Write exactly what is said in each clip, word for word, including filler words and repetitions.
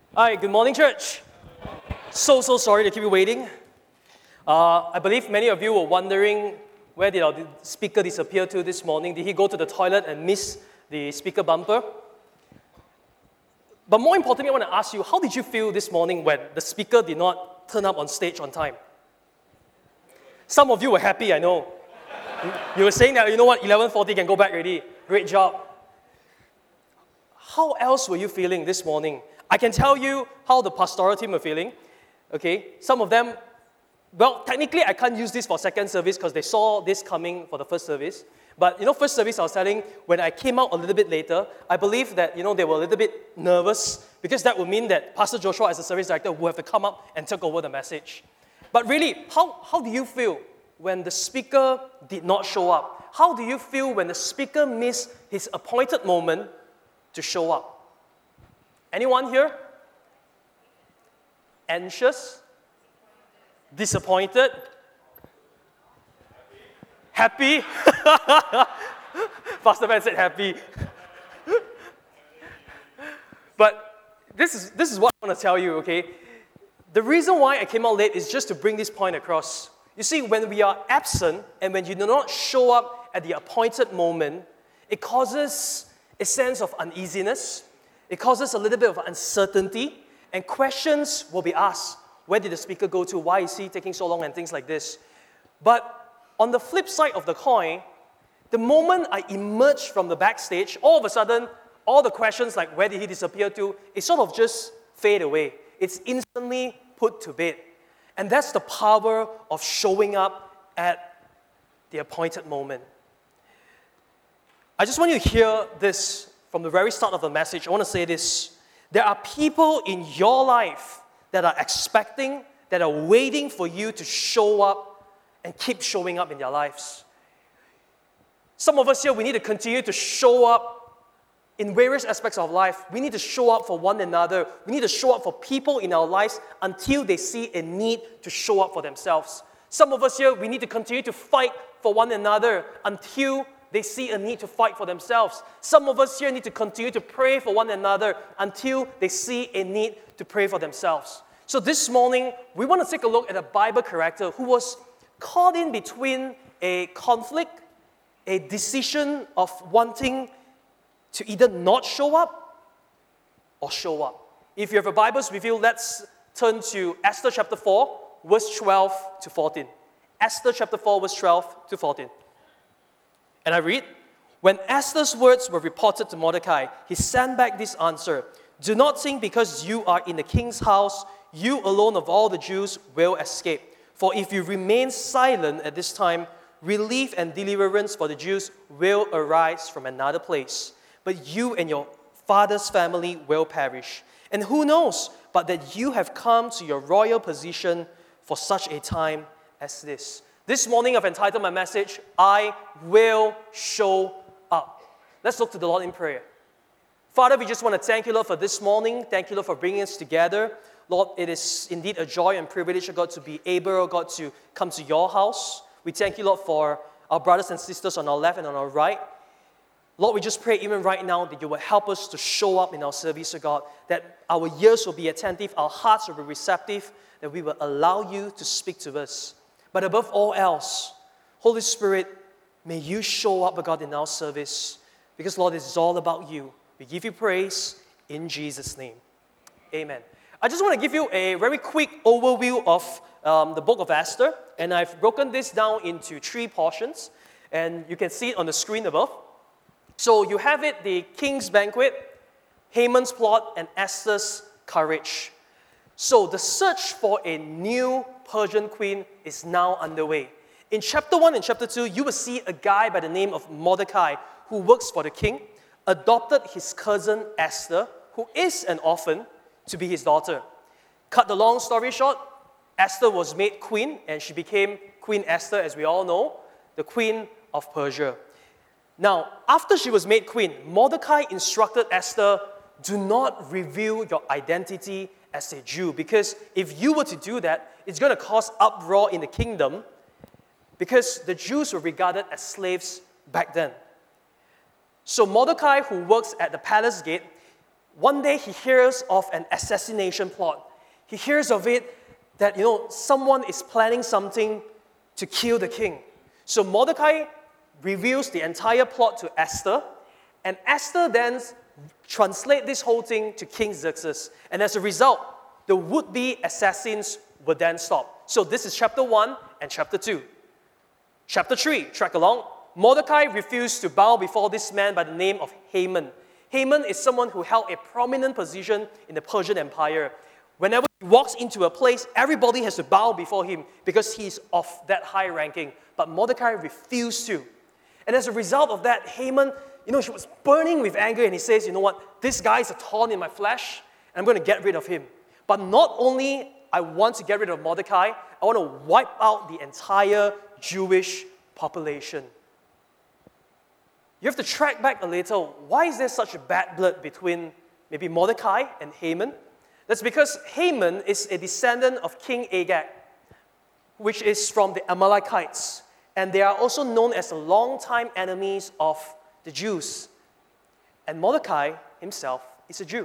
Hi, good morning, church. So, so sorry to keep you waiting. Uh, I believe many of you were wondering where did our speaker disappear to this morning. Did he go to the toilet and miss the speaker bumper? But more importantly, I want to ask you, how did you feel this morning when the speaker did not turn up on stage on time? Some of you were happy, I know. You were saying that, you know what, eleven forty can go back already. Great job. How else were you feeling this morning? I can tell you how the pastoral team were feeling. Okay, some of them, well, technically I can't use this for second service because they saw this coming for the first service. But, you know, first service I was telling, when I came out a little bit later, I believe that, you know, they were a little bit nervous because that would mean that Pastor Joshua as the service director would have to come up and take over the message. But really, how, how do you feel when the speaker did not show up? How do you feel when the speaker missed his appointed moment to show up? Anyone here? Anxious? Disappointed? Happy? Pastor Ben said happy. But this is, this is what I want to tell you, okay? The reason why I came out late is just to bring this point across. You see, when we are absent and when you do not show up at the appointed moment, it causes a sense of uneasiness. It causes a little bit of uncertainty, and questions will be asked. Where did the speaker go to? Why is he taking so long? And things like this. But on the flip side of the coin, the moment I emerge from the backstage, all of a sudden, all the questions like where did he disappear to, it sort of just fade away. It's instantly put to bed. And that's the power of showing up at the appointed moment. I just want you to hear this from the very start of the message. I want to say this. There are people in your life that are expecting, that are waiting for you to show up and keep showing up in their lives. Some of us here, we need to continue to show up in various aspects of life. We need to show up for one another. We need to show up for people in our lives until they see a need to show up for themselves. Some of us here, we need to continue to fight for one another until they see a need to fight for themselves. Some of us here need to continue to pray for one another until they see a need to pray for themselves. So this morning, we want to take a look at a Bible character who was caught in between a conflict, a decision of wanting to either not show up or show up. If you have a Bibles with you, let's turn to Esther chapter four, verse twelve to fourteen. Esther chapter four, verse twelve to fourteen. And I read, when Esther's words were reported to Mordecai, he sent back this answer: do not think because you are in the king's house, you alone of all the Jews will escape. For if you remain silent at this time, relief and deliverance for the Jews will arise from another place. But you and your father's family will perish. And who knows but that you have come to your royal position for such a time as this. This morning I've entitled my message, I will show up. Let's look to the Lord in prayer. Father, we just want to thank you, Lord, for this morning. Thank you, Lord, for bringing us together. Lord, it is indeed a joy and privilege, oh God, to be able, oh God, to come to your house. We thank you, Lord, for our brothers and sisters on our left and on our right. Lord, we just pray even right now that you will help us to show up in our service, oh God, that our ears will be attentive, our hearts will be receptive, that we will allow you to speak to us. But above all else, Holy Spirit, may you show up, oh God, in our service. Because, Lord, this is all about you. We give you praise in Jesus' name. Amen. I just want to give you a very quick overview of um, the book of Esther. And I've broken this down into three portions. And you can see it on the screen above. So you have it, the king's banquet, Haman's plot, and Esther's courage. So the search for a new Persian queen is now underway. In chapter one and chapter two, you will see a guy by the name of Mordecai who works for the king, adopted his cousin Esther, who is an orphan, to be his daughter. Cut the long story short, Esther was made queen, and she became Queen Esther, as we all know, the queen of Persia. Now, after she was made queen, Mordecai instructed Esther, do not reveal your identity as a Jew, because if you were to do that, it's going to cause uproar in the kingdom, because the Jews were regarded as slaves back then. So Mordecai, who works at the palace gate, one day he hears of an assassination plot. He hears of it that, you know, someone is planning something to kill the king. So Mordecai reveals the entire plot to Esther, and Esther then translates this whole thing to King Xerxes. And as a result, the would-be assassins were then stopped. So this is chapter one and chapter two. Chapter three, track along. Mordecai refused to bow before this man by the name of Haman. Haman is someone who held a prominent position in the Persian Empire. Whenever he walks into a place, everybody has to bow before him because he's of that high ranking. But Mordecai refused to. And as a result of that, Haman, you know, he was burning with anger, and he says, you know what, this guy is a thorn in my flesh, and I'm going to get rid of him. But not only I want to get rid of Mordecai, I want to wipe out the entire Jewish population. You have to track back a little. Why is there such a bad blood between maybe Mordecai and Haman? That's because Haman is a descendant of King Agag, which is from the Amalekites. And they are also known as the longtime enemies of the Jews. And Mordecai himself is a Jew.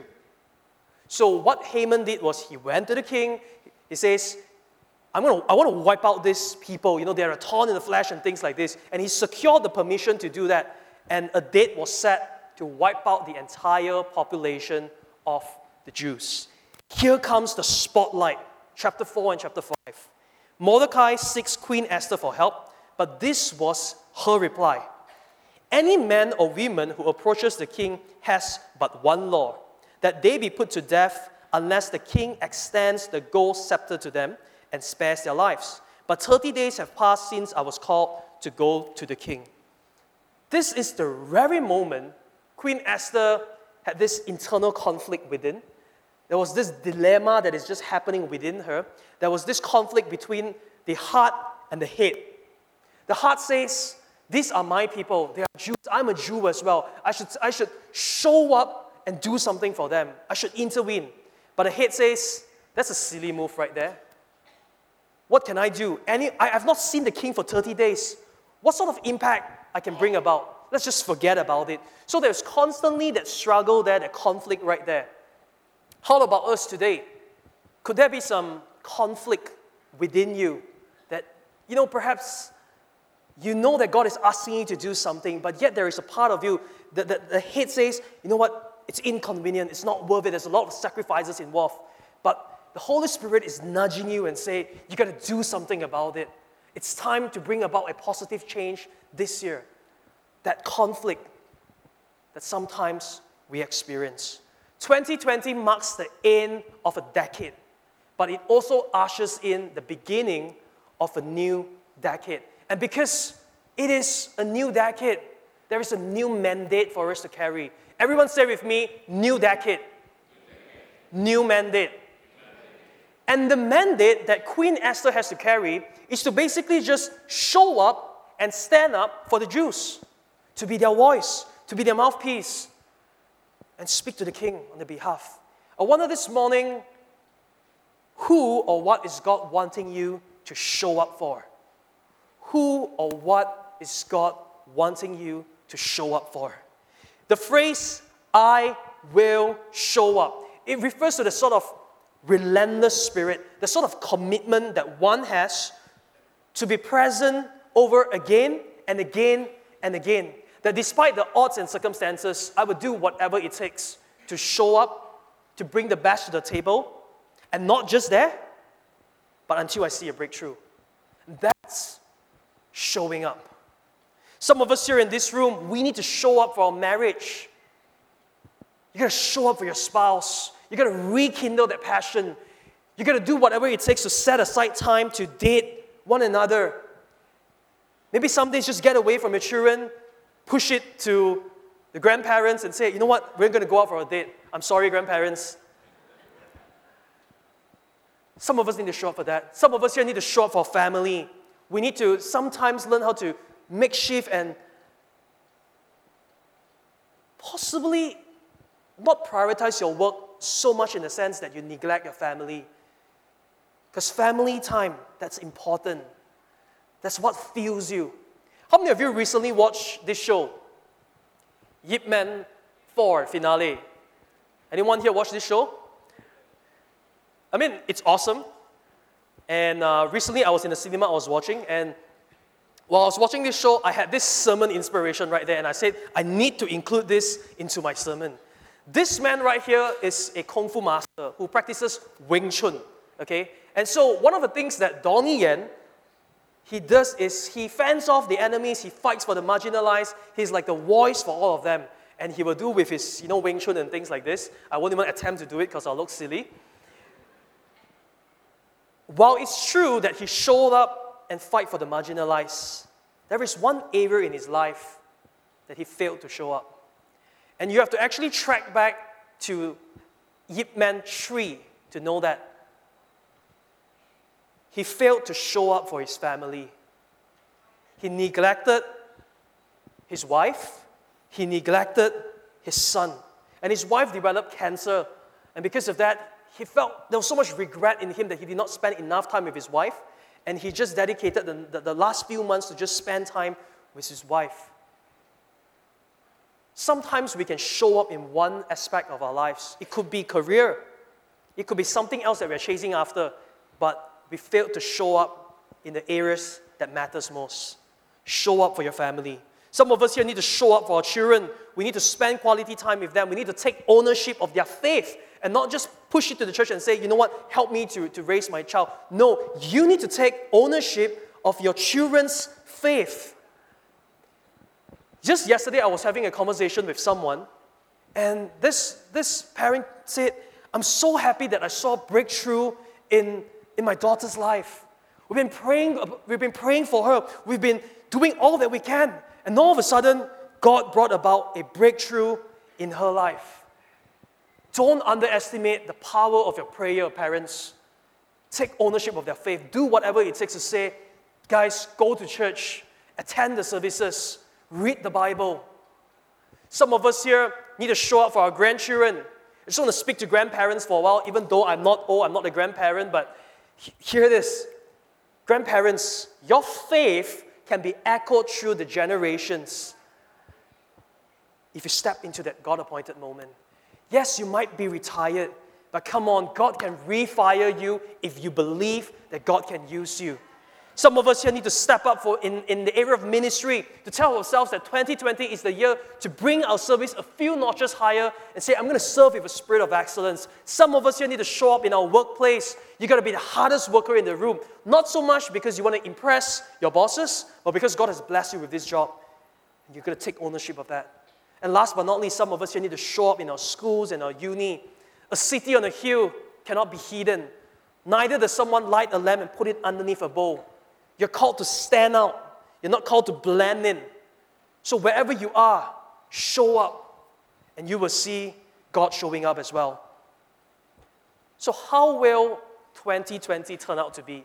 So what Haman did was he went to the king. He says, I'm gonna, I want to wipe out these people. You know, they're a thorn in the flesh and things like this. And he secured the permission to do that. And a date was set to wipe out the entire population of the Jews. Here comes the spotlight, chapter four and chapter five. Mordecai seeks Queen Esther for help, but this was her reply. Any man or woman who approaches the king has but one law, that they be put to death unless the king extends the gold scepter to them and spares their lives. But thirty days have passed since I was called to go to the king. This is the very moment Queen Esther had this internal conflict within. There was this dilemma that is just happening within her. There was this conflict between the heart and the head. The heart says, these are my people. They are Jews. I'm a Jew as well. I should, I should show up and do something for them. I should intervene. But the head says, that's a silly move right there. What can I do? Any, I have not seen the king for thirty days. What sort of impact I can bring about? Let's just forget about it. So there's constantly that struggle there, that conflict right there. How about us today? Could there be some conflict within you that, you know, perhaps you know that God is asking you to do something, but yet there is a part of you that, that the head says, you know what, it's inconvenient, it's not worth it, there's a lot of sacrifices involved. But the Holy Spirit is nudging you and say, you got to do something about it. It's time to bring about a positive change this year. That conflict that sometimes we experience. twenty twenty marks the end of a decade, but it also ushers in the beginning of a new decade. And because it is a new decade, there is a new mandate for us to carry. Everyone say with me, new decade. New mandate. And the mandate that Queen Esther has to carry is to basically just show up and stand up for the Jews, to be their voice, to be their mouthpiece, and speak to the king on their behalf. I wonder this morning, who or what is God wanting you to show up for? Who or what is God wanting you to show up for? The phrase, I will show up, it refers to the sort of relentless spirit, the sort of commitment that one has to be present over again and again and again. That despite the odds and circumstances, I would do whatever it takes to show up, to bring the best to the table, and not just there, but until I see a breakthrough. That's showing up. Some of us here in this room, we need to show up for our marriage. You got to show up for your spouse. You got to rekindle that passion. You got to do whatever it takes to set aside time to date one another. Maybe some days just get away from your children, push it to the grandparents and say, you know what, we're going to go out for a date. I'm sorry, grandparents. Some of us need to show up for that. Some of us here need to show up for family. We need to sometimes learn how to make shift and possibly not prioritize your work so much in the sense that you neglect your family. Because family time, that's important. That's what fuels you. How many of you recently watched this show? Ip Man four finale. Anyone here watch this show? I mean, it's awesome. And uh, recently I was in the cinema, I was watching, and while I was watching this show, I had this sermon inspiration right there, and I said, I need to include this into my sermon. This man right here is a Kung Fu master who practices Wing Chun, okay? And so one of the things that Donnie Yen, he does is he fends off the enemies, he fights for the marginalized, he's like the voice for all of them. And he will do with his, you know, Wing Chun and things like this. I won't even attempt to do it because I'll look silly. While it's true that he showed up and fight for the marginalized, there is one area in his life that he failed to show up. And you have to actually track back to Yip Man three to know that. He failed to show up for his family. He neglected his wife. He neglected his son. And his wife developed cancer. And because of that, he felt there was so much regret in him that he did not spend enough time with his wife. And he just dedicated the, the, the last few months to just spend time with his wife. Sometimes we can show up in one aspect of our lives. It could be career. It could be something else that we're chasing after. But we failed to show up in the areas that matters most. Show up for your family. Some of us here need to show up for our children. We need to spend quality time with them. We need to take ownership of their faith and not just push it to the church and say, you know what, help me to, to raise my child. No, you need to take ownership of your children's faith. Just yesterday, I was having a conversation with someone, and this, this parent said, I'm so happy that I saw breakthrough in, in my daughter's life. We've been praying, we've been praying for her. We've been doing all that we can. And all of a sudden, God brought about a breakthrough in her life. Don't underestimate the power of your prayer, parents. Take ownership of their faith. Do whatever it takes to say, guys, go to church, attend the services, read the Bible. Some of us here need to show up for our grandchildren. I just want to speak to grandparents for a while, even though I'm not old, I'm not a grandparent, but hear this. Grandparents, your faith can be echoed through the generations if you step into that God-appointed moment. Yes, you might be retired, but come on, God can refire you if you believe that God can use you. Some of us here need to step up for in, in the area of ministry to tell ourselves that twenty twenty is the year to bring our service a few notches higher and say, I'm going to serve with a spirit of excellence. Some of us here need to show up in our workplace. You've got to be the hardest worker in the room. Not so much because you want to impress your bosses, but because God has blessed you with this job. And you're going to take ownership of that. And last but not least, some of us here need to show up in our schools and our uni. A city on a hill cannot be hidden. Neither does someone light a lamp and put it underneath a bowl. You're called to stand out. You're not called to blend in. So wherever you are, show up, and you will see God showing up as well. So how will twenty twenty turn out to be?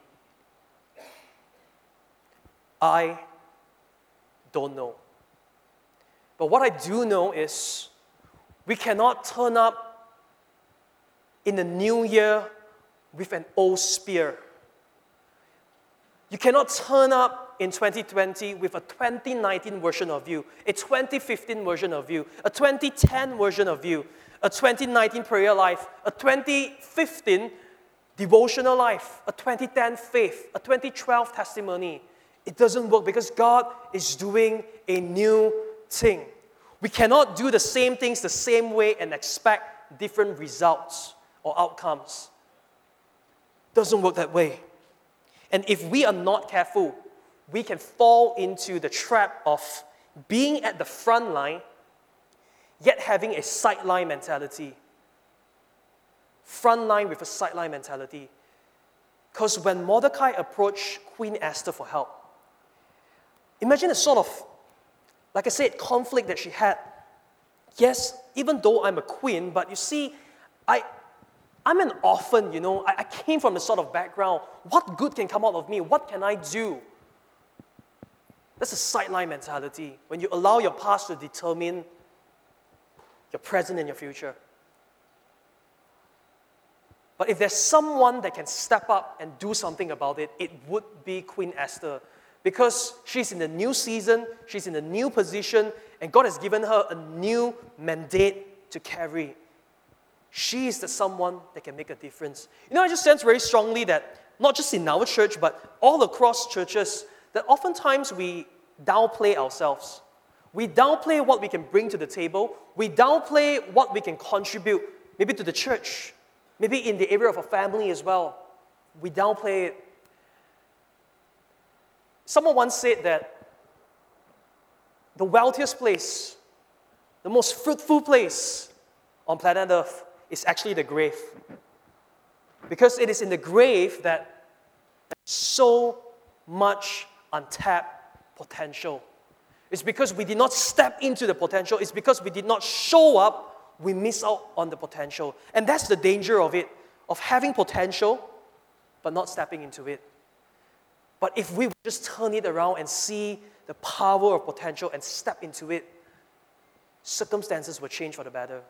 I don't know. But what I do know is we cannot turn up in the new year with an old spear. You cannot turn up in twenty twenty with a twenty nineteen version of you, a twenty fifteen version of you, a twenty ten version of you, a twenty nineteen prayer life, a twenty fifteen devotional life, a twenty ten faith, a twenty twelve testimony. It doesn't work because God is doing a new thing. We cannot do the same things the same way and expect different results or outcomes. Doesn't work that way. And if we are not careful, we can fall into the trap of being at the front line, yet having a sideline mentality. Front line with a sideline mentality. Because when Mordecai approached Queen Esther for help, imagine a sort of, like I said, conflict that she had. Yes, even though I'm a queen, but you see, I, I'm an orphan, you know. I, I came from a sort of background. What good can come out of me? What can I do? That's a sideline mentality. When you allow your past to determine your present and your future. But if there's someone that can step up and do something about it, it would be Queen Esther. Because she's in the new season, she's in a new position, and God has given her a new mandate to carry. She is the someone that can make a difference. You know, I just sense very strongly that, not just in our church, but all across churches, that oftentimes we downplay ourselves. We downplay what we can bring to the table. We downplay what we can contribute, maybe to the church, maybe in the area of a family as well. We downplay it. Someone once said that the wealthiest place, the most fruitful place on planet Earth is actually the grave. Because it is in the grave that there's so much untapped potential. It's because we did not step into the potential. It's because we did not show up, we miss out on the potential. And that's the danger of it, of having potential, but not stepping into it. But if we just turn it around and see the power of potential and step into it, circumstances will change for the better.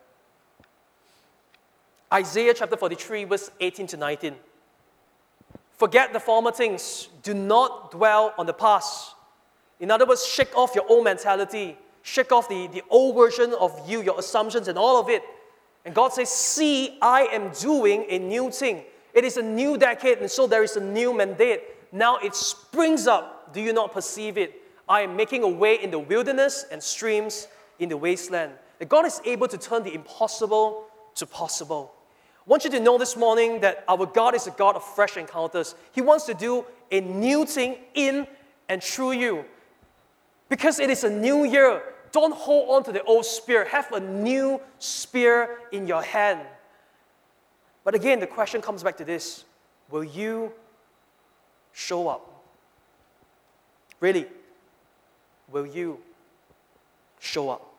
Isaiah chapter forty-three, verse eighteen to nineteen. Forget the former things. Do not dwell on the past. In other words, shake off your old mentality. Shake off the, the old version of you, your assumptions and all of it. And God says, see, I am doing a new thing. It is a new decade, and so there is a new mandate. Now it springs up. Do you not perceive it? I am making a way in the wilderness and streams in the wasteland. That God is able to turn the impossible to possible. I want you to know this morning that our God is a God of fresh encounters. He wants to do a new thing in and through you. Because it is a new year, don't hold on to the old spear. Have a new spear in your hand. But again, the question comes back to this. Will you show up? Really? Will you show up?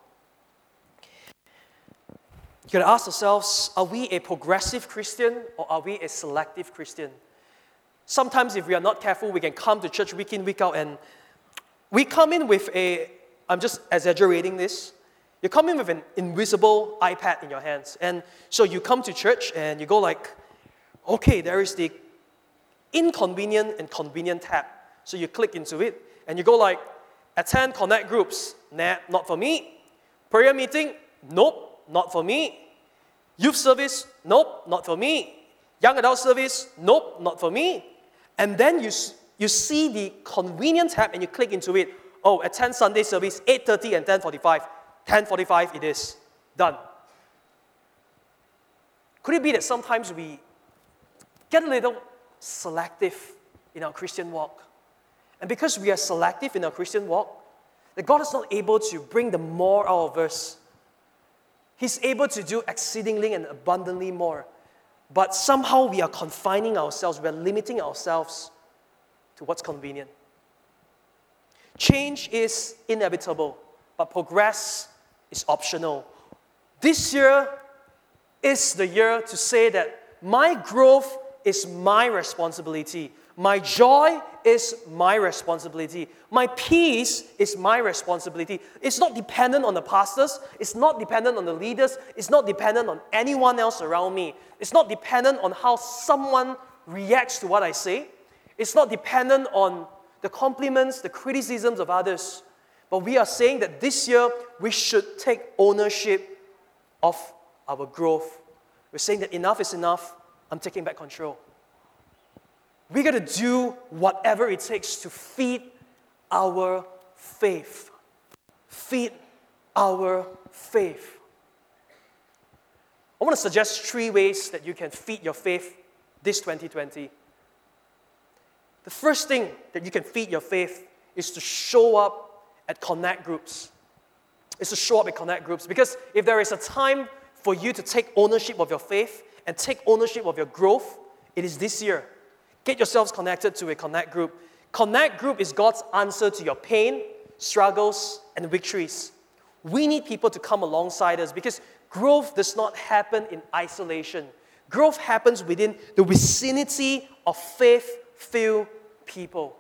You gotta ask ourselves, are we a progressive Christian or are we a selective Christian? Sometimes if we are not careful, we can come to church week in, week out, and we come in with a, I'm just exaggerating this, you come in with an invisible iPad in your hands. And so you come to church and you go like, okay, there is the inconvenient and convenient tab. So you click into it and you go like, attend connect groups. Nah, not for me. Prayer meeting? Nope, not for me. Youth service? Nope, not for me. Young adult service? Nope, not for me. And then you, you see the convenient tab and you click into it. Oh, attend Sunday service, eight thirty and ten forty-five. ten forty-five it is. Done. Could it be that sometimes we get a little selective in our Christian walk? And because we are selective in our Christian walk, that God is not able to bring the more out of us. He's able to do exceedingly and abundantly more. But somehow we are confining ourselves, we are limiting ourselves to what's convenient. Change is inevitable, but progress is optional. This year is the year to say that my growth is my responsibility. My joy is my responsibility. My peace is my responsibility. It's not dependent on the pastors. It's not dependent on the leaders. It's not dependent on anyone else around me. It's not dependent on how someone reacts to what I say. It's not dependent on the compliments, the criticisms of others. But we are saying that this year we should take ownership of our growth. We're saying that enough is enough. I'm taking back control. We got to do whatever it takes to feed our faith. Feed our faith. I want to suggest three ways that you can feed your faith this twenty twenty. The first thing that you can feed your faith is to show up at connect groups. It's to show up at connect groups. Because if there is a time for you to take ownership of your faith and take ownership of your growth, it is this year. Get yourselves connected to a connect group. Connect group is God's answer to your pain, struggles, and victories. We need people to come alongside us because growth does not happen in isolation. Growth happens within the vicinity of faith-filled people.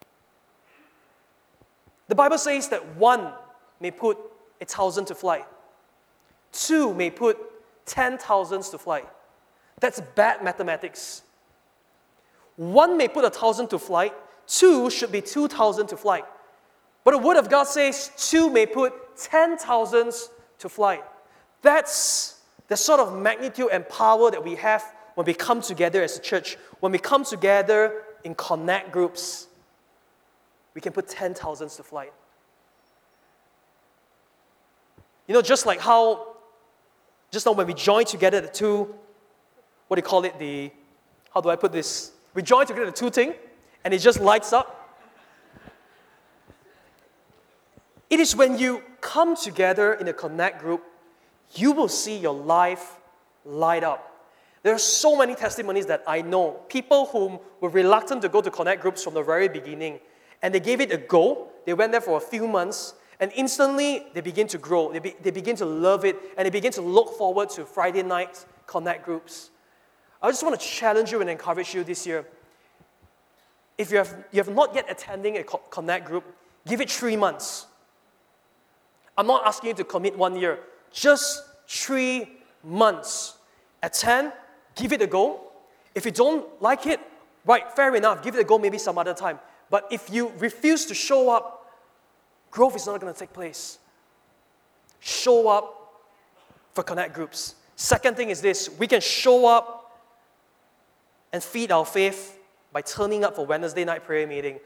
The Bible says that one may put a thousand to flight. Two may put ten thousands to flight. That's bad mathematics. One may put a thousand to flight. Two should be two thousand to flight. But the Word of God says two may put ten thousands to flight. That's the sort of magnitude and power that we have when we come together as a church, when we come together in connect groups, we can put ten thousands to flight. You know, just like how, just now when we join together the two, what do you call it, the, how do I put this? We join together the two thing, and it just lights up. It is when you come together in a connect group, you will see your life light up. There are so many testimonies that I know. People who were reluctant to go to connect groups from the very beginning, and they gave it a go. They went there for a few months, and instantly they begin to grow. They, be, they begin to love it, and they begin to look forward to Friday night connect groups. I just want to challenge you and encourage you this year. If you have, you have not yet attending a connect group, give it three months. I'm not asking you to commit one year. Just three months. Attend, give it a go. If you don't like it, right, fair enough, give it a go maybe some other time. But if you refuse to show up, growth is not going to take place. Show up for connect groups. Second thing is this, we can show up and feed our faith by turning up for Wednesday night prayer meeting.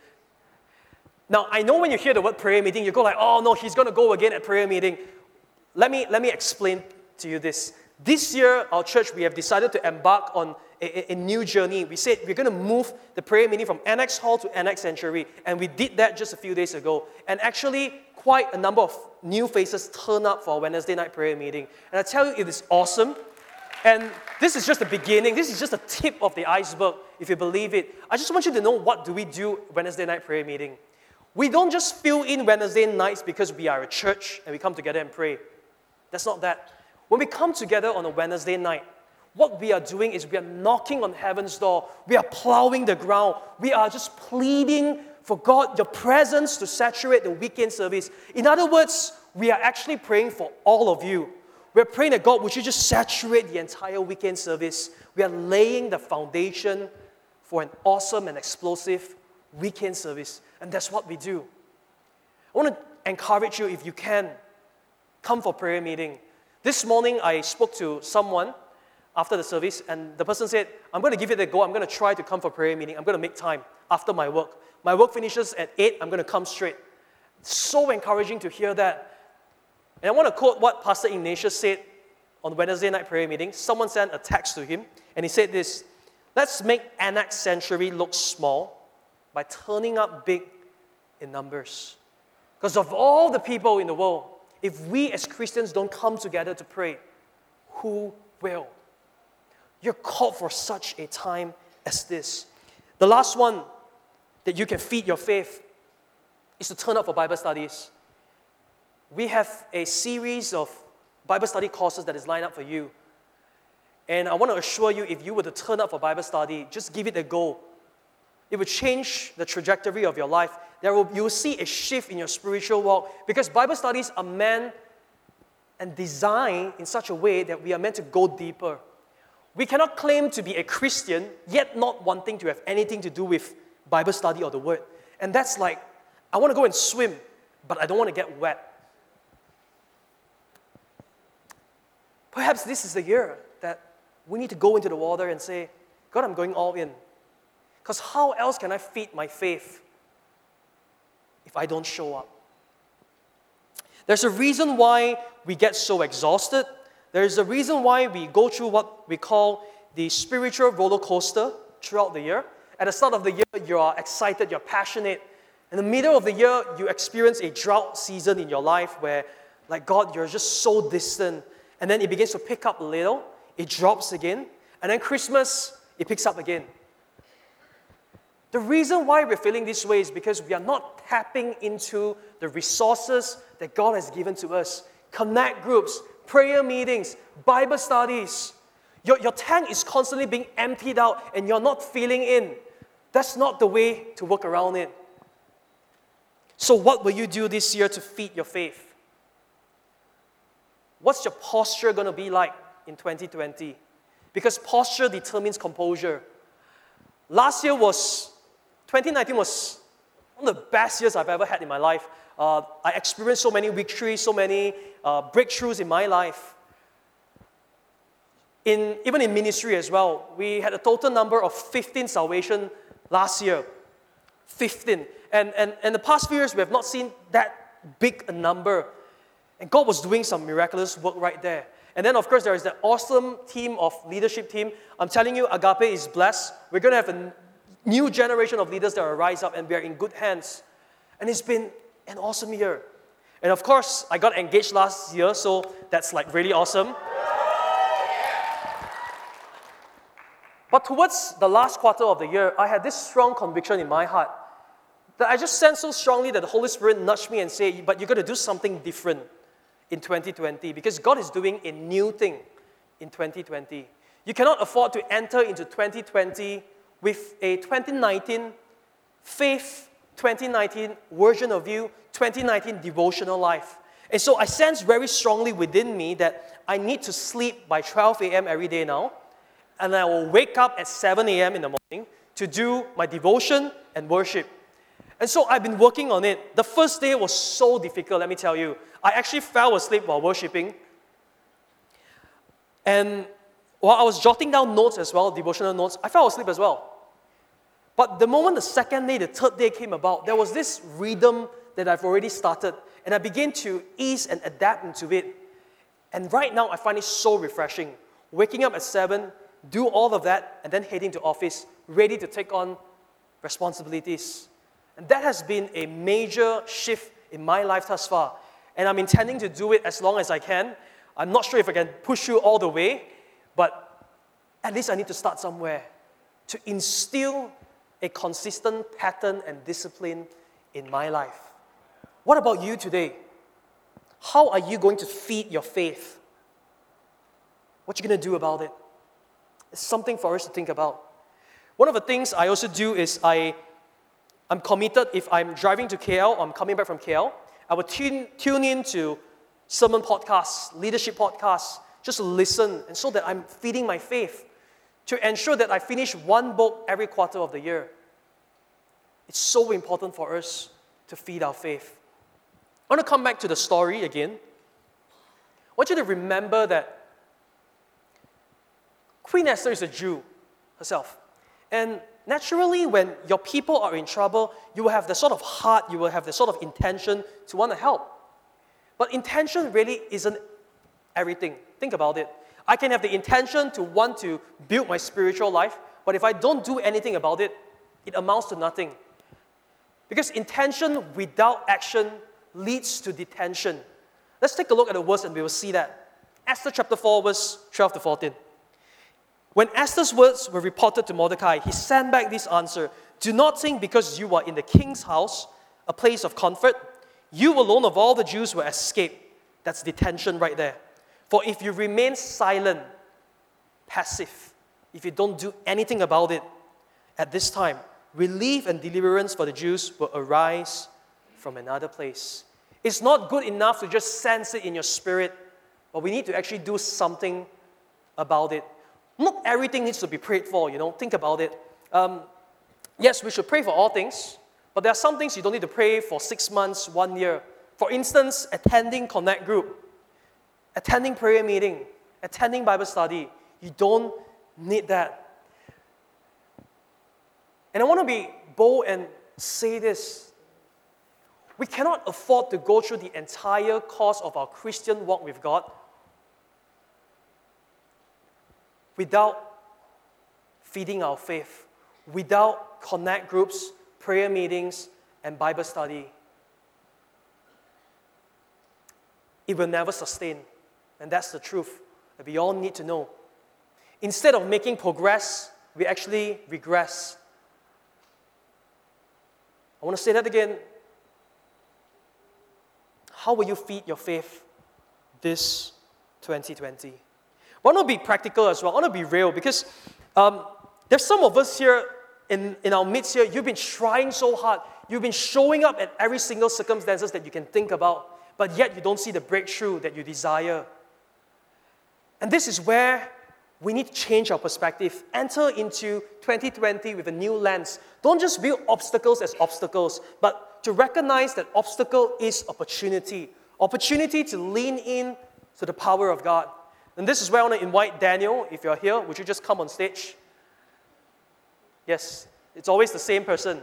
Now, I know when you hear the word prayer meeting, you go like, oh no, he's going to go again at prayer meeting. Let me, let me explain to you this. This year, our church, we have decided to embark on a, a, a new journey. We said we're going to move the prayer meeting from Annex Hall to Annex Sanctuary, and we did that just a few days ago. And actually, quite a number of new faces turn up for our Wednesday night prayer meeting. And I tell you, it is awesome. And this is just the beginning. This is just the tip of the iceberg, if you believe it. I just want you to know, what do we do Wednesday night prayer meeting? We don't just fill in Wednesday nights because we are a church and we come together and pray. That's not that. When we come together on a Wednesday night, what we are doing is we are knocking on heaven's door. We are plowing the ground. We are just pleading for God, your presence to saturate the weekend service. In other words, we are actually praying for all of you. We're praying that God, would you just saturate the entire weekend service? We are laying the foundation for an awesome and explosive weekend service. And that's what we do. I want to encourage you, if you can, come for prayer meeting. This morning, I spoke to someone after the service, and the person said, I'm going to give it a go. I'm going to try to come for prayer meeting. I'm going to make time after my work. My work finishes at eight. I'm going to come straight. It's so encouraging to hear that. And I want to quote what Pastor Ignatius said on Wednesday night prayer meeting. Someone sent a text to him, and he said this, let's make Annex Sanctuary look small by turning up big in numbers. Because of all the people in the world, if we as Christians don't come together to pray, who will? You're called for such a time as this. The last one that you can feed your faith is to turn up for Bible studies. We have a series of Bible study courses that is lined up for you. And I want to assure you, if you were to turn up for Bible study, just give it a go. It will change the trajectory of your life. There will, you will see a shift in your spiritual walk, because Bible studies are meant and designed in such a way that we are meant to go deeper. We cannot claim to be a Christian, yet not wanting to have anything to do with Bible study or the Word. And that's like, I want to go and swim, but I don't want to get wet. Perhaps this is the year that we need to go into the water and say, God, I'm going all in. Because how else can I feed my faith if I don't show up? There's a reason why we get so exhausted. There's a reason why we go through what we call the spiritual roller coaster throughout the year. At the start of the year, you are excited, you're passionate. In the middle of the year, you experience a drought season in your life where, like, God, you're just so distant. And then it begins to pick up a little, it drops again. And then Christmas, it picks up again. The reason why we're feeling this way is because we are not tapping into the resources that God has given to us. Connect groups, prayer meetings, Bible studies. Your, your tank is constantly being emptied out and you're not filling in. That's not the way to work around it. So what will you do this year to feed your faith? What's your posture going to be like in twenty twenty? Because posture determines composure. Last year was, twenty nineteen was one of the best years I've ever had in my life. Uh, I experienced so many victories, so many uh, breakthroughs in my life. In, even in ministry as well, we had a total number of fifteen salvation last year. fifteen. And, and, and the past few years, we have not seen that big a number. And God was doing some miraculous work right there. And then, of course, there is that awesome team of leadership team. I'm telling you, Agape is blessed. We're going to have a new generation of leaders that will rise up, and we are in good hands. And it's been an awesome year. And of course, I got engaged last year, so that's like really awesome. But towards the last quarter of the year, I had this strong conviction in my heart that I just sensed so strongly that the Holy Spirit nudged me and said, but you're going to do something different in twenty twenty, because God is doing a new thing in twenty twenty. You cannot afford to enter into twenty twenty with a twenty nineteen faith, twenty nineteen version of you, twenty nineteen devotional life. And so I sense very strongly within me that I need to sleep by twelve a.m. every day now, and I will wake up at seven a.m. in the morning to do my devotion and worship. And so I've been working on it. The first day was so difficult, let me tell you. I actually fell asleep while worshiping. And while I was jotting down notes as well, devotional notes, I fell asleep as well. But the moment the second day, the third day came about, there was this rhythm that I've already started. And I began to ease and adapt into it. And right now, I find it so refreshing. Waking up at seven, do all of that, and then heading to office, ready to take on responsibilities. And that has been a major shift in my life thus far. And I'm intending to do it as long as I can. I'm not sure if I can push you all the way, but at least I need to start somewhere to instill a consistent pattern and discipline in my life. What about you today? How are you going to feed your faith? What are you going to do about it? It's something for us to think about. One of the things I also do is I I'm committed, if I'm driving to K L or I'm coming back from K L, I will tune, tune in to sermon podcasts, leadership podcasts, just to listen, and so that I'm feeding my faith to ensure that I finish one book every quarter of the year. It's so important for us to feed our faith. I want to come back to the story again. I want you to remember that Queen Esther is a Jew herself. And naturally, when your people are in trouble, you will have the sort of heart, you will have the sort of intention to want to help. But intention really isn't everything. Think about it. I can have the intention to want to build my spiritual life, but if I don't do anything about it, it amounts to nothing. Because intention without action leads to detention. Let's take a look at the verse and we will see that. Esther chapter four, verse twelve to fourteen. When Esther's words were reported to Mordecai, he sent back this answer: do not think because you are in the king's house, a place of comfort, you alone of all the Jews will escape. That's detention right there. For if you remain silent, passive, if you don't do anything about it, at this time, relief and deliverance for the Jews will arise from another place. It's not good enough to just sense it in your spirit, but we need to actually do something about it. Not everything needs to be prayed for, you know. Think about it. Um, yes, we should pray for all things, but there are some things you don't need to pray for six months, one year. For instance, attending Connect Group, attending prayer meeting, attending Bible study. You don't need that. And I want to be bold and say this. We cannot afford to go through the entire course of our Christian walk with God without feeding our faith, without connect groups, prayer meetings, and Bible study. It will never sustain. And that's the truth that we all need to know. Instead of making progress, we actually regress. I want to say that again. How will you feed your faith this twenty twenty? I want to be practical as well. I want to be real because um, there's some of us here in, in our midst here, you've been trying so hard. You've been showing up at every single circumstances that you can think about, but yet you don't see the breakthrough that you desire. And this is where we need to change our perspective. Enter into twenty twenty with a new lens. Don't just view obstacles as obstacles, but to recognize that obstacle is opportunity. Opportunity to lean in to the power of God. And this is where I want to invite Daniel. If you're here, would you just come on stage? Yes, it's always the same person.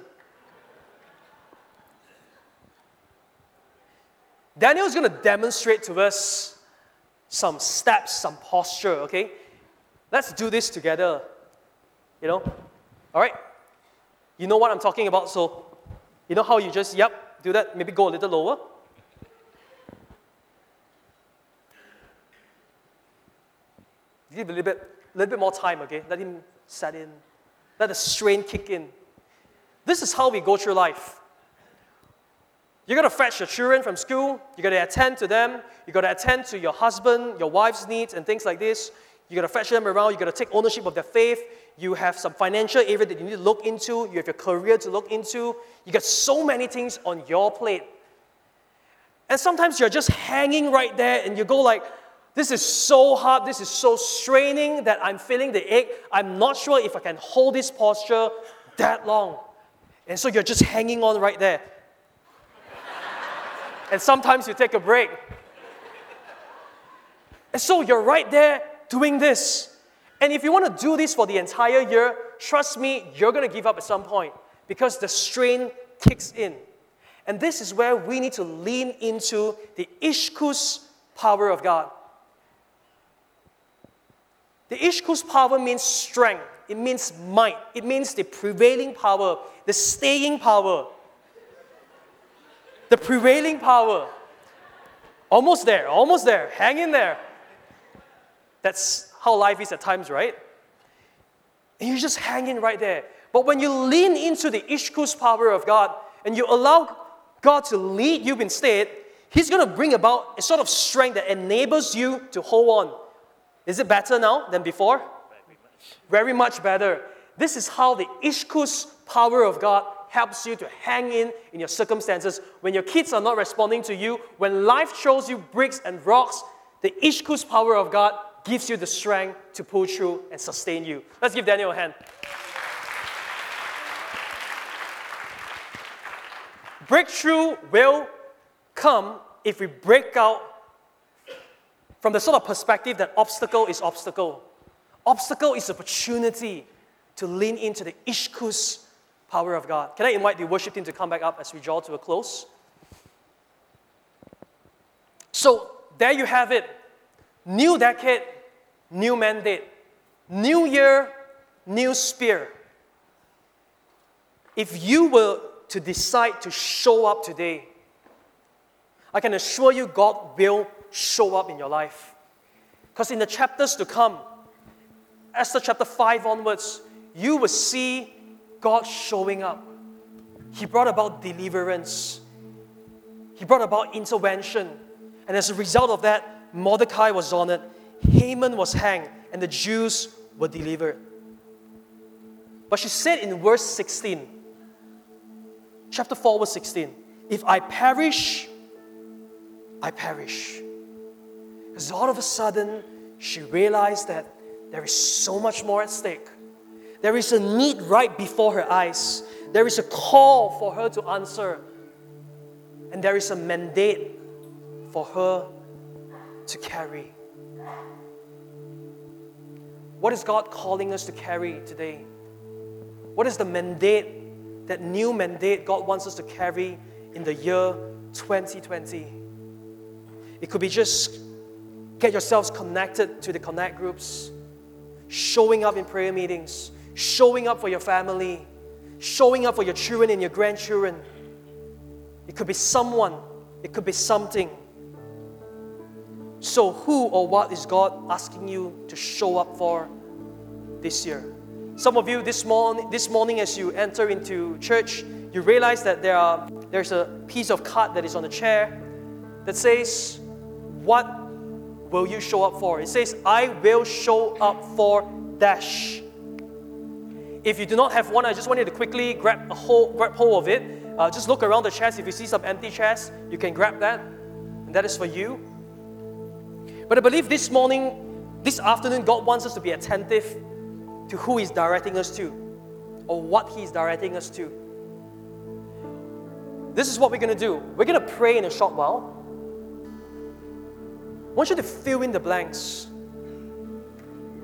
Daniel is going to demonstrate to us some steps, some posture, okay? Let's do this together, you know? All right? You know what I'm talking about, so you know how you just, yep, do that, maybe go a little lower. Give a little bit, little bit more time, okay? Let him set in. Let the strain kick in. This is how we go through life. You're going to fetch your children from school. You're going to attend to them. You're going to attend to your husband, your wife's needs, and things like this. You're going to fetch them around. You're going to take ownership of their faith. You have some financial area that you need to look into. You have your career to look into. You got so many things on your plate. And sometimes you're just hanging right there, and you go like, this is so hard, this is so straining that I'm feeling the ache. I'm not sure if I can hold this posture that long. And so you're just hanging on right there. And sometimes you take a break. And so you're right there doing this. And if you want to do this for the entire year, trust me, you're going to give up at some point because the strain kicks in. And this is where we need to lean into the Ishkus power of God. The Ishkus power means strength. It means might. It means the prevailing power, the staying power. The prevailing power. Almost there, almost there. Hang in there. That's how life is at times, right? And you just hang in right there. But when you lean into the Ishkus power of God and you allow God to lead you instead, He's going to bring about a sort of strength that enables you to hold on. Is it better now than before? Very much. Very much better. This is how the Ishkus power of God helps you to hang in in your circumstances. When your kids are not responding to you, when life throws you bricks and rocks, the Ishkus power of God gives you the strength to pull through and sustain you. Let's give Daniel a hand. Breakthrough will come if we break out from the sort of perspective that obstacle is obstacle. Obstacle is opportunity to lean into the Ishkus power of God. Can I invite the worship team to come back up as we draw to a close? So, there you have it. New decade, new mandate. New year, new spear. If you were to decide to show up today, I can assure you God will show up in your life. Because in the chapters to come, Esther chapter five onwards, you will see God showing up. He brought about deliverance. He brought about intervention. And as a result of that, Mordecai was honored, Haman was hanged, and the Jews were delivered. But she said in verse sixteen, chapter four, verse sixteen, if I perish, I perish. Because all of a sudden, she realized that there is so much more at stake. There is a need right before her eyes. There is a call for her to answer. And there is a mandate for her to carry. What is God calling us to carry today? What is the mandate, that new mandate God wants us to carry in the year twenty twenty? It could be just get yourselves connected to the connect groups, showing up in prayer meetings, showing up for your family, showing up for your children and your grandchildren. It could be someone, it could be something. So who or what is God asking you to show up for this year? Some of you this morning, this morning as you enter into church, you realize that there are there's a piece of card that is on the chair that says, what will you show up for? It says, I will show up for dash. If you do not have one, I just want you to quickly grab a hold, grab hold of it. Uh, just look around the chairs. If you see some empty chairs, you can grab that. And that is for you. But I believe this morning, this afternoon, God wants us to be attentive to who He's directing us to, or what He's directing us to. This is what we're going to do. We're going to pray in a short while. I want you to fill in the blanks.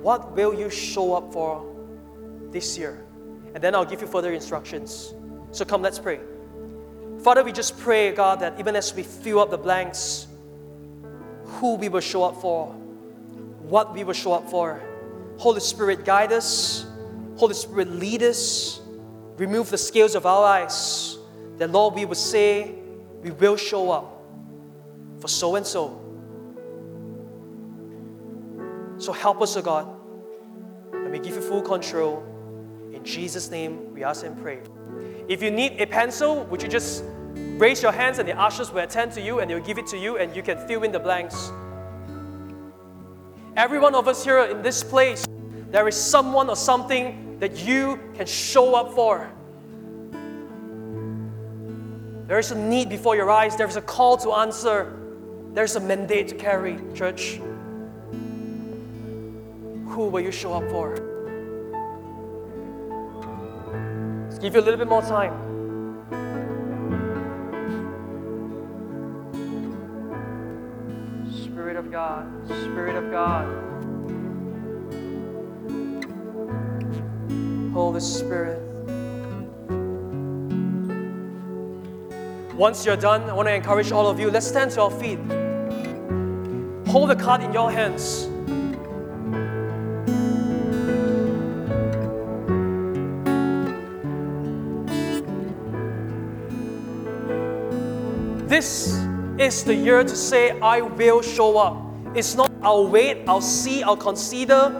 what will you show up for this year? And then I'll give you further instructions. So come, let's pray. Father, we just pray, God, that even as we fill up the blanks, who we will show up for, what we will show up for. Holy Spirit, guide us. Holy Spirit, lead us. Remove the scales of our eyes. That, Lord, we will say, we will show up for so and so. So help us, O God, and we give you full control. In Jesus' name, we ask and pray. If you need a pencil, would you just raise your hands and the ushers will attend to you and they will give it to you and you can fill in the blanks. Every one of us here in this place, there is someone or something that you can show up for. There is a need before your eyes. There is a call to answer. There is a mandate to carry, church. Who will you show up for? Let's give you a little bit more time. Spirit of God, Spirit of God. Holy Spirit. Once you're done, I want to encourage all of you, let's stand to our feet. Hold the card in your hands. This is the year to say, I will show up. It's not, I'll wait, I'll see, I'll consider.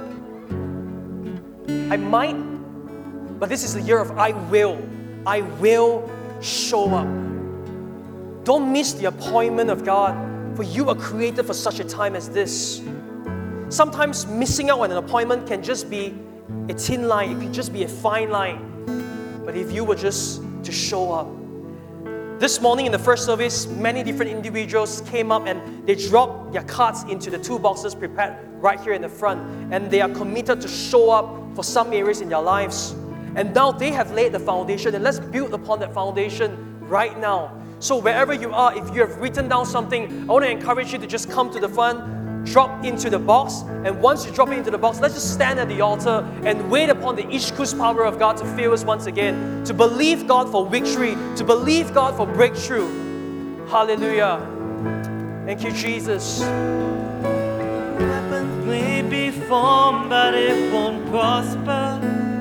I might, but this is the year of I will. I will show up. Don't miss the appointment of God, for you are created for such a time as this. Sometimes missing out on an appointment can just be a thin line, it can just be a fine line. But if you were just to show up. This morning in the first service, many different individuals came up and they dropped their cards into the two boxes prepared right here in the front. And they are committed to show up for some areas in their lives. And now they have laid the foundation, and let's build upon that foundation right now. So wherever you are, if you have written down something, I want to encourage you to just come to the front, drop into the box, and once you drop it into the box, let's just stand at the altar and wait upon the Ishkus power of God to fill us once again, to believe God for victory, to believe God for breakthrough. Hallelujah. Thank you, Jesus. Weapons may be formed, but it won't prosper.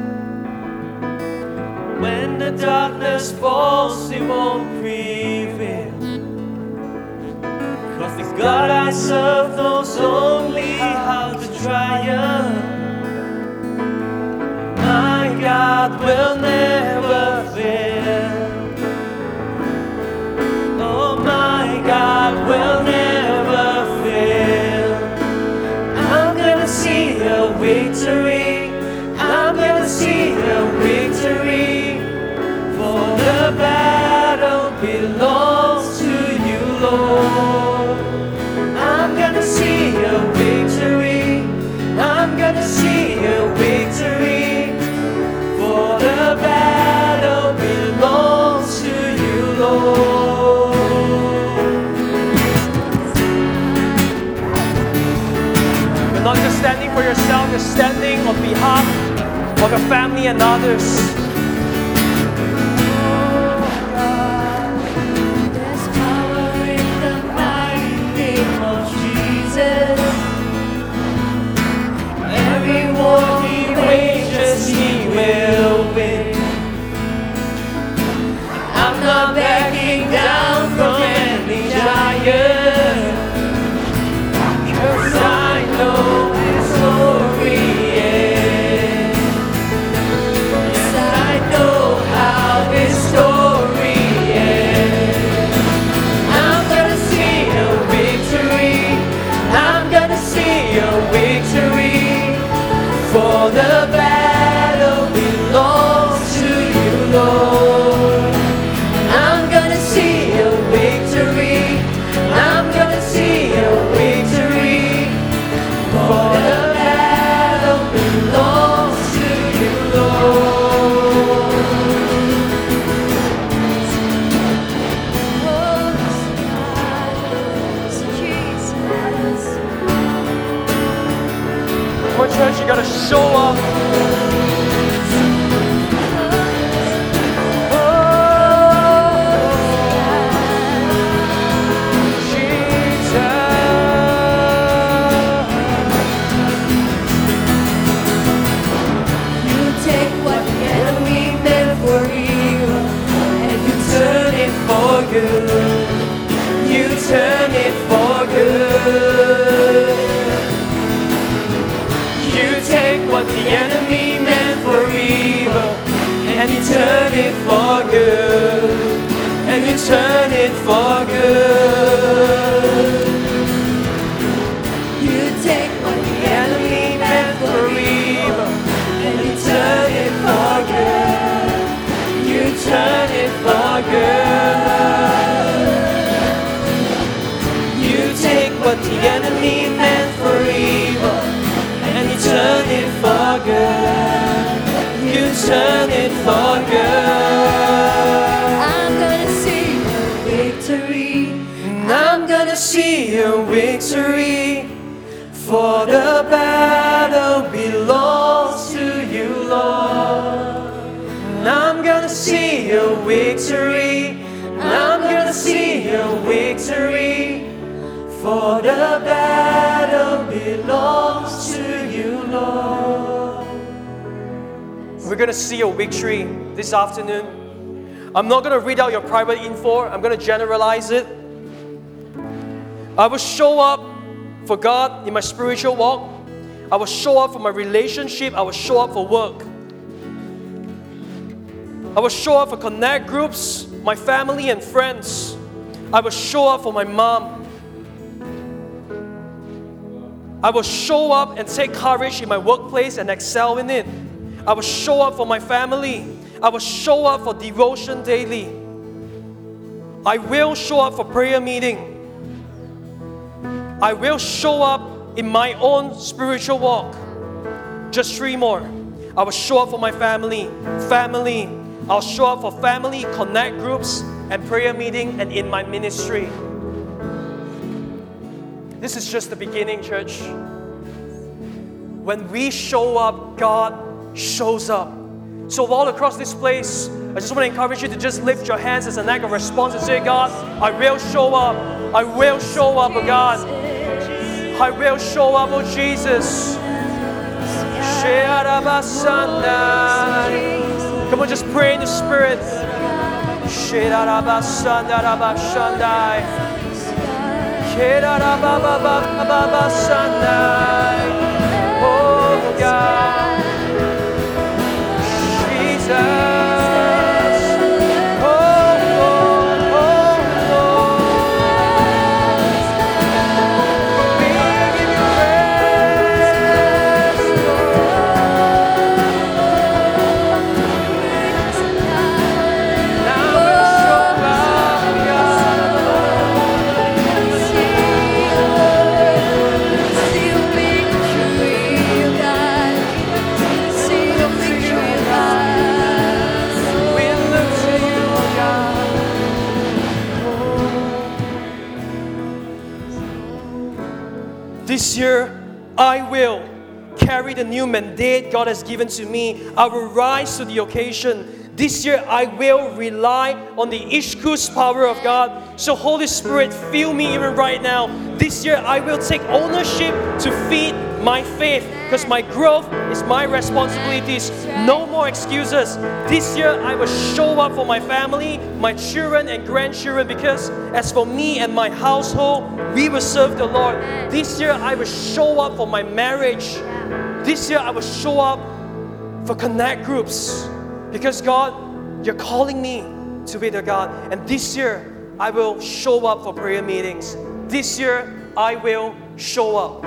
When the darkness falls, it won't prevail. Cause the God I serve knows only how to triumph. My God will never fail. Oh, my God will never fail. I'm gonna see a victory. I'm gonna see a victory. For the battle belongs to you, Lord. I'm gonna see a victory. I'm gonna see a victory. For the battle belongs to you, Lord. You're not just standing for yourself, you're standing on behalf of your family and others. Every war he wages, he will win. I'm not backing down from any giant, 'cause I know his story ends. Yes, I know how his story ends. I'm gonna see a victory. I'm gonna see a victory. For the battle belongs to you, Lord. I'm gonna see a victory. I'm gonna see a victory. For the battle belongs to you, Lord. I want you church, you gotta show up. You turn it for good. You take what the enemy meant for evil, and you turn it for good. And you turn it for good. You take what the enemy meant for evil, and you turn it for good. You turn it for good. What the enemy meant for evil, and you turn it for good. You turn it for good. I'm gonna see your victory. I'm gonna see your victory. For the battle belongs to you, Lord. And I'm gonna see your victory. I'm gonna see your victory. For the battle belongs to you, Lord. We're going to see your victory this afternoon. I'm not going to read out your private info. I'm going to generalize it. I will show up for God in my spiritual walk. I will show up for my relationship. I will show up for work. I will show up for connect groups, my family and friends. I will show up for my mom. I will show up and take courage in my workplace and excel in it. I will show up for my family. I will show up for devotion daily. I will show up for prayer meeting. I will show up in my own spiritual walk. Just three more. I will show up for my family. Family. I'll show up for family, connect groups, and prayer meeting, and in my ministry. This is just the beginning, church. When we show up, God shows up. So all across this place, I just want to encourage you to just lift your hands as an act of response and say, God, I will show up. I will show up, oh God. I will show up, oh Jesus. Come on, just pray in the Spirit. Oh God, Jesus, oh Lord, oh Lord, we give you praise, now we'll show up, God. This year, I will carry the new mandate God has given to me. I will rise to the occasion. This year, I will rely on the Ishkus power of God. So Holy Spirit, fill me even right now. This year, I will take ownership to feed my faith, because my growth is my responsibilities. No more excuses. This year, I will show up for my family, my children and grandchildren, because as for me and my household, we will serve the Lord. This year, I will show up for my marriage. This year, I will show up for connect groups, because God, you're calling me to be the God. And this year, I will show up for prayer meetings. This year, I will show up.